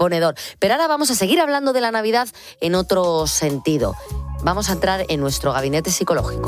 ponedor. Pero ahora vamos a seguir hablando de la Navidad en otro sentido. Vamos a entrar en nuestro gabinete psicológico.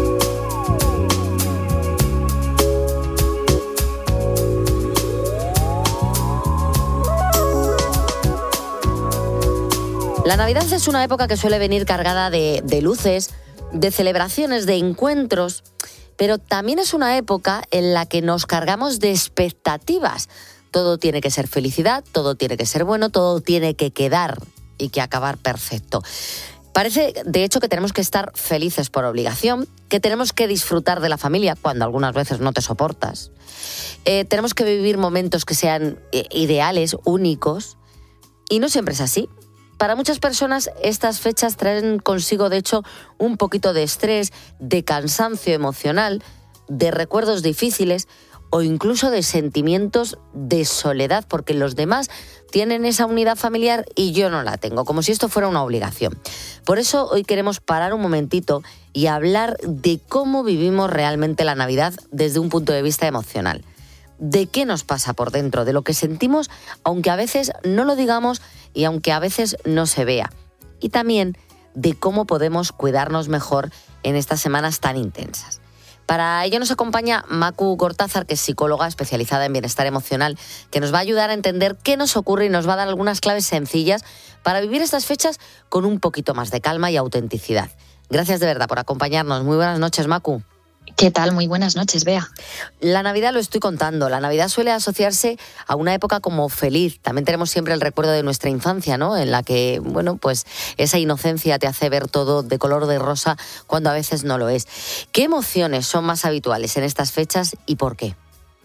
La Navidad es una época que suele venir cargada de luces, de celebraciones, de encuentros, pero también es una época en la que nos cargamos de expectativas. Todo tiene que ser felicidad, todo tiene que ser bueno, todo tiene que quedar y que acabar perfecto. Parece, de hecho, que tenemos que estar felices por obligación, que tenemos que disfrutar de la familia cuando algunas veces no te soportas. Tenemos que vivir momentos que sean ideales, únicos, y no siempre es así. Para muchas personas estas fechas traen consigo, de hecho, un poquito de estrés, de cansancio emocional, de recuerdos difíciles o incluso de sentimientos de soledad, porque los demás tienen esa unidad familiar y yo no la tengo, como si esto fuera una obligación. Por eso hoy queremos parar un momentito y hablar de cómo vivimos realmente la Navidad desde un punto de vista emocional. De qué nos pasa por dentro, de lo que sentimos, aunque a veces no lo digamos y aunque a veces no se vea. Y también de cómo podemos cuidarnos mejor en estas semanas tan intensas. Para ello nos acompaña Macu Gortázar, que es psicóloga especializada en bienestar emocional, que nos va a ayudar a entender qué nos ocurre y nos va a dar algunas claves sencillas para vivir estas fechas con un poquito más de calma y autenticidad. Gracias de verdad por acompañarnos. Muy buenas noches, Macu. ¿Qué tal? Muy buenas noches, Bea. La Navidad, lo estoy contando, la Navidad suele asociarse a una época como feliz. También tenemos siempre el recuerdo de nuestra infancia, ¿no? En la que, bueno, pues esa inocencia te hace ver todo de color de rosa cuando a veces no lo es. ¿Qué emociones son más habituales en estas fechas y por qué?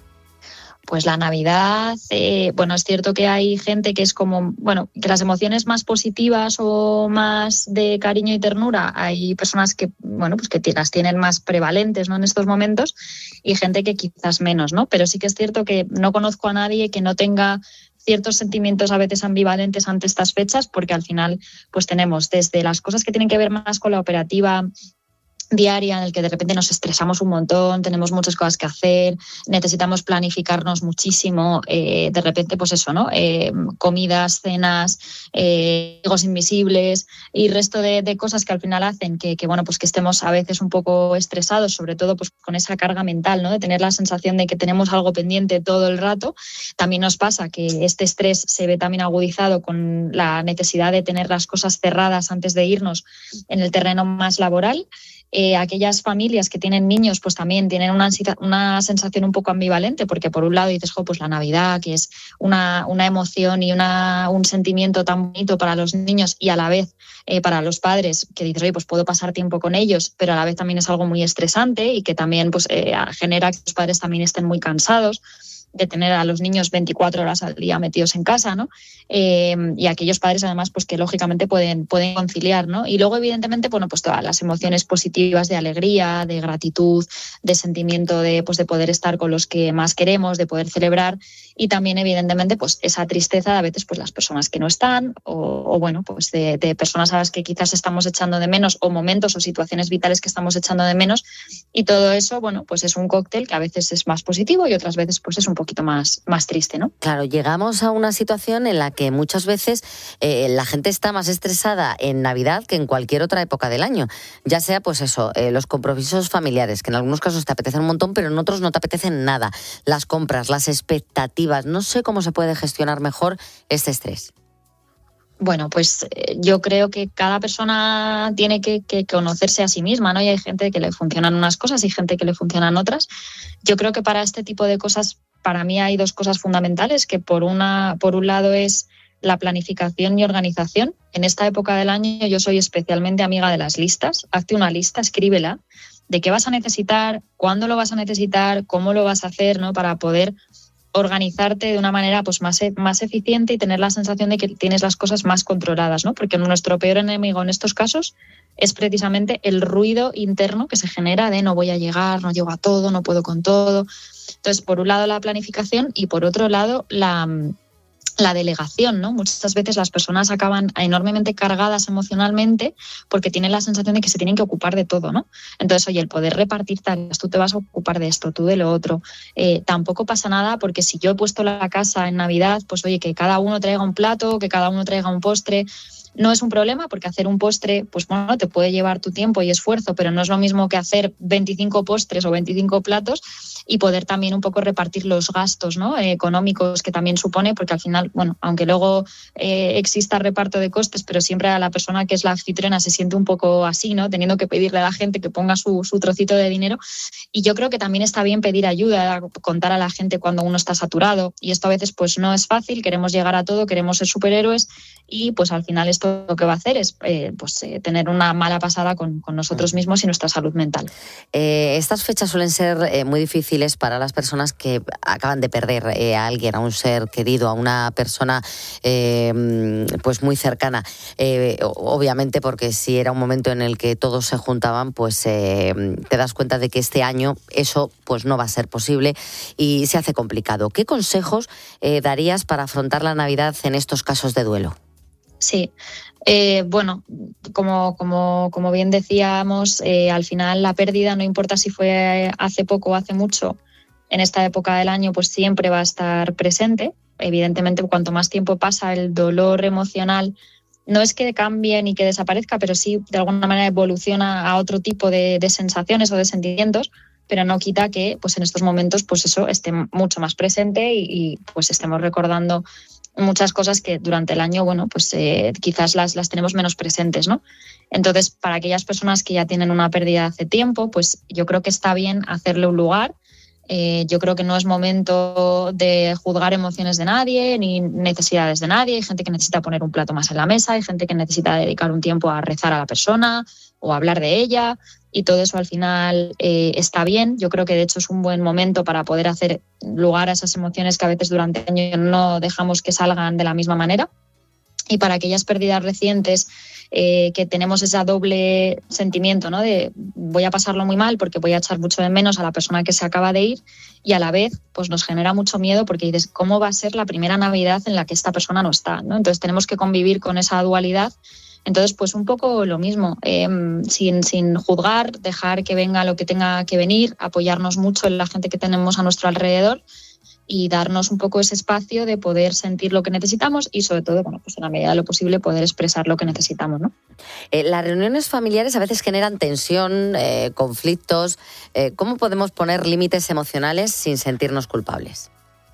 Pues la Navidad, es cierto que hay gente que es como, que las emociones más positivas o más de cariño y ternura, hay personas que, que las tienen más prevalentes, ¿no?, en estos momentos, y gente que quizás menos, ¿no? Pero sí que es cierto que no conozco a nadie que no tenga ciertos sentimientos a veces ambivalentes ante estas fechas, porque al final pues tenemos desde las cosas que tienen que ver más con la operativa diaria, en el que de repente nos estresamos un montón, tenemos muchas cosas que hacer, necesitamos planificarnos muchísimo, de repente pues eso, ¿no? Comidas, cenas, amigos invisibles y resto de cosas que al final hacen que estemos a veces un poco estresados, sobre todo pues con esa carga mental, ¿no?, de tener la sensación de que tenemos algo pendiente todo el rato. También nos pasa que este estrés se ve también agudizado con la necesidad de tener las cosas cerradas antes de irnos en el terreno más laboral. Aquellas familias que tienen niños pues también tienen una sensación un poco ambivalente, porque por un lado dices, pues la Navidad, que es una emoción y un sentimiento tan bonito para los niños, y a la vez para los padres, que dices, oye, pues puedo pasar tiempo con ellos, pero a la vez también es algo muy estresante y que también pues genera que los padres también estén muy cansados de tener a los niños 24 horas al día metidos en casa, ¿no? Y aquellos padres, además, pues que lógicamente pueden conciliar, ¿no? Y luego, evidentemente, pues todas las emociones positivas de alegría, de gratitud, de sentimiento de poder estar con los que más queremos, de poder celebrar, y también, evidentemente, pues esa tristeza de a veces pues las personas que no están, o de personas a las que quizás estamos echando de menos, o momentos o situaciones vitales que estamos echando de menos, y todo eso, pues es un cóctel que a veces es más positivo y otras veces pues es un poquito más triste, ¿no? Claro, llegamos a una situación en la que muchas veces la gente está más estresada en Navidad que en cualquier otra época del año. Ya sea, pues eso, los compromisos familiares, que en algunos casos te apetecen un montón, pero en otros no te apetecen nada. Las compras, las expectativas. No sé cómo se puede gestionar mejor este estrés. Bueno, pues yo creo que cada persona tiene que conocerse a sí misma, ¿no? Y hay gente que le funcionan unas cosas y gente que le funcionan otras. Yo creo que para este tipo de cosas, para mí hay dos cosas fundamentales, que por un lado es la planificación y organización. En esta época del año yo soy especialmente amiga de las listas. Hazte una lista, escríbela, de qué vas a necesitar, cuándo lo vas a necesitar, cómo lo vas a hacer, ¿no?, para poder organizarte de una manera pues más eficiente y tener la sensación de que tienes las cosas más controladas, ¿no? Porque nuestro peor enemigo en estos casos es precisamente el ruido interno que se genera de no voy a llegar, no llego a todo, no puedo con todo. Entonces, por un lado la planificación y por otro lado la la delegación, ¿no? Muchas veces las personas acaban enormemente cargadas emocionalmente porque tienen la sensación de que se tienen que ocupar de todo, ¿no? Entonces, oye, el poder repartir tareas, tú te vas a ocupar de esto, tú de lo otro, tampoco pasa nada, porque si yo he puesto la casa en Navidad, pues oye, que cada uno traiga un plato, que cada uno traiga un postre. No es un problema, porque hacer un postre, pues bueno, te puede llevar tu tiempo y esfuerzo, pero no es lo mismo que hacer 25 postres o 25 platos, y poder también un poco repartir los gastos, ¿no? Económicos que también supone, porque al final, bueno, aunque luego exista reparto de costes, pero siempre a la persona que es la anfitriona se siente un poco así, ¿no? Teniendo que pedirle a la gente que ponga su trocito de dinero. Y yo creo que también está bien pedir ayuda, contar a la gente cuando uno está saturado, y esto a veces pues no es fácil, queremos llegar a todo, queremos ser superhéroes, y pues al final esto lo que va a hacer es tener una mala pasada con nosotros mismos y nuestra salud mental. Estas fechas suelen ser muy difíciles para las personas que acaban de perder a alguien, a un ser querido, a una persona pues muy cercana. Obviamente, porque si era un momento en el que todos se juntaban, pues te das cuenta de que este año eso pues no va a ser posible y se hace complicado. ¿Qué consejos darías para afrontar la Navidad en estos casos de duelo? Sí, bueno, como bien decíamos, al final la pérdida, no importa si fue hace poco o hace mucho, en esta época del año pues siempre va a estar presente. Evidentemente, cuanto más tiempo pasa, el dolor emocional no es que cambie ni que desaparezca, pero sí de alguna manera evoluciona a otro tipo de sensaciones o de sentimientos, pero no quita que pues en estos momentos pues eso esté mucho más presente y pues estemos recordando muchas cosas que durante el año, bueno, pues quizás las tenemos menos presentes, ¿no? Entonces, para aquellas personas que ya tienen una pérdida hace tiempo, pues yo creo que está bien hacerle un lugar. Yo creo que no es momento de juzgar emociones de nadie ni necesidades de nadie. Hay gente que necesita poner un plato más en la mesa, hay gente que necesita dedicar un tiempo a rezar a la persona o a hablar de ella, y todo eso al final está bien. Yo creo que de hecho es un buen momento para poder hacer lugar a esas emociones que a veces durante el año no dejamos que salgan de la misma manera. Y para aquellas pérdidas recientes que tenemos ese doble sentimiento, ¿no? De voy a pasarlo muy mal porque voy a echar mucho de menos a la persona que se acaba de ir, y a la vez pues nos genera mucho miedo porque dices, ¿cómo va a ser la primera Navidad en la que esta persona no está, ¿no? Entonces tenemos que convivir con esa dualidad. Entonces, pues un poco lo mismo, sin juzgar, dejar que venga lo que tenga que venir, apoyarnos mucho en la gente que tenemos a nuestro alrededor y darnos un poco ese espacio de poder sentir lo que necesitamos y sobre todo, bueno, pues en la medida de lo posible poder expresar lo que necesitamos, ¿no? Las reuniones familiares a veces generan tensión, conflictos. ¿Cómo podemos poner límites emocionales sin sentirnos culpables?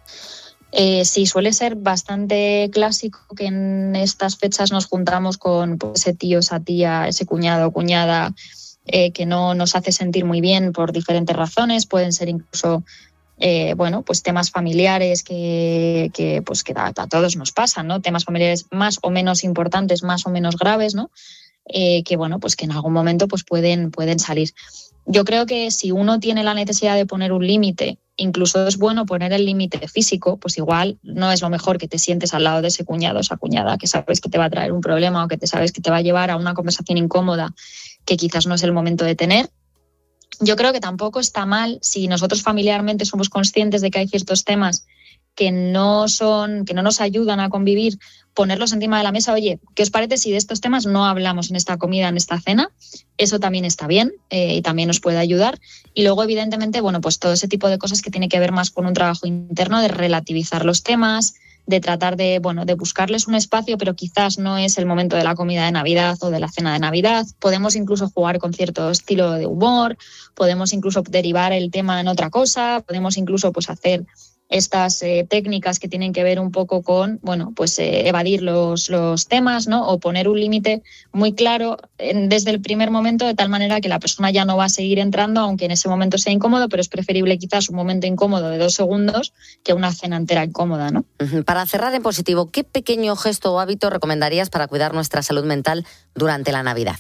Sí, suele ser bastante clásico que en estas fechas nos juntamos con pues, ese tío, esa tía, ese cuñado o cuñada que no nos hace sentir muy bien por diferentes razones. Pueden ser incluso pues temas familiares que a todos nos pasan, ¿no? Temas familiares más o menos importantes, más o menos graves, ¿no? Que en algún momento pues pueden salir. Yo creo que si uno tiene la necesidad de poner un límite, incluso es bueno poner el límite físico, pues igual no es lo mejor que te sientes al lado de ese cuñado o esa cuñada que sabes que te va a traer un problema o que te sabes que te va a llevar a una conversación incómoda que quizás no es el momento de tener. Yo creo que tampoco está mal si nosotros familiarmente somos conscientes de que hay ciertos temas que no nos ayudan a convivir, ponerlos encima de la mesa. Oye, ¿qué os parece si de estos temas no hablamos en esta comida, en esta cena? Eso también está bien y también nos puede ayudar. Y luego, evidentemente, pues todo ese tipo de cosas que tiene que ver más con un trabajo interno de relativizar los temas, de tratar de buscarles un espacio, pero quizás no es el momento de la comida de Navidad o de la cena de Navidad. Podemos incluso jugar con cierto estilo de humor, podemos incluso derivar el tema en otra cosa, podemos incluso hacer estas técnicas que tienen que ver un poco con evadir los temas, ¿no? O poner un límite muy claro desde el primer momento, de tal manera que la persona ya no va a seguir entrando, aunque en ese momento sea incómodo, pero es preferible quizás un momento incómodo de 2 segundos que una cena entera incómoda, ¿no? Para cerrar en positivo, ¿qué pequeño gesto o hábito recomendarías para cuidar nuestra salud mental durante la Navidad?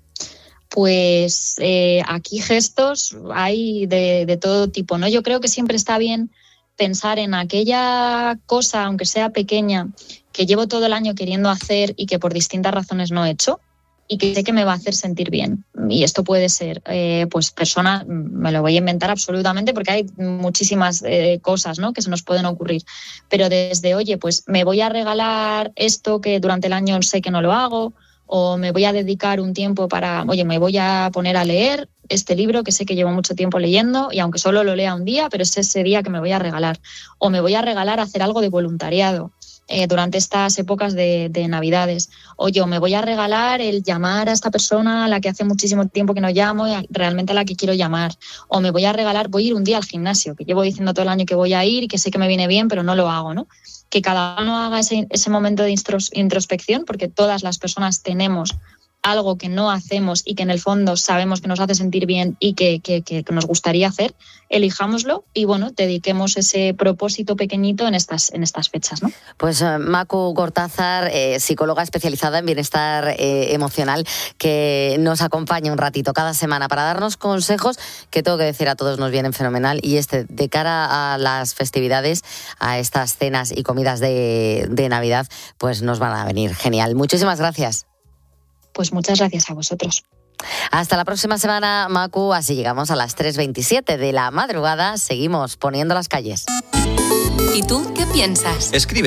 Pues aquí gestos hay de todo tipo, ¿no? Yo creo que siempre está bien pensar en aquella cosa, aunque sea pequeña, que llevo todo el año queriendo hacer y que por distintas razones no he hecho. y que sé que me va a hacer sentir bien. Y esto puede ser, pues personas, me lo voy a inventar absolutamente porque hay muchísimas cosas, ¿no?, que se nos pueden ocurrir. Pero desde, oye, pues me voy a regalar esto que durante el año sé que no lo hago, o me voy a dedicar un tiempo para, oye, me voy a poner a leer este libro que sé que llevo mucho tiempo leyendo y aunque solo lo lea un día, pero es ese día que me voy a regalar. O me voy a regalar hacer algo de voluntariado durante estas épocas de Navidades. O yo me voy a regalar el llamar a esta persona a la que hace muchísimo tiempo que no llamo y realmente a la que quiero llamar. O me voy a regalar, voy a ir un día al gimnasio, que llevo diciendo todo el año que voy a ir y que sé que me viene bien, pero no lo hago, ¿no? Que cada uno haga ese momento de introspección, porque todas las personas tenemos algo que no hacemos y que en el fondo sabemos que nos hace sentir bien y que nos gustaría hacer, elijámoslo y bueno, dediquemos ese propósito pequeñito en estas fechas, ¿no? Pues Macu Gortázar, psicóloga especializada en bienestar emocional, que nos acompaña un ratito cada semana para darnos consejos que tengo que decir a todos nos vienen fenomenal, y de cara a las festividades, a estas cenas y comidas de Navidad, pues nos van a venir genial. Muchísimas gracias. Pues muchas gracias a vosotros. Hasta la próxima semana, Macu. Así llegamos a las 3:27 de la madrugada. Seguimos poniendo las calles. ¿Y tú qué piensas? Escribe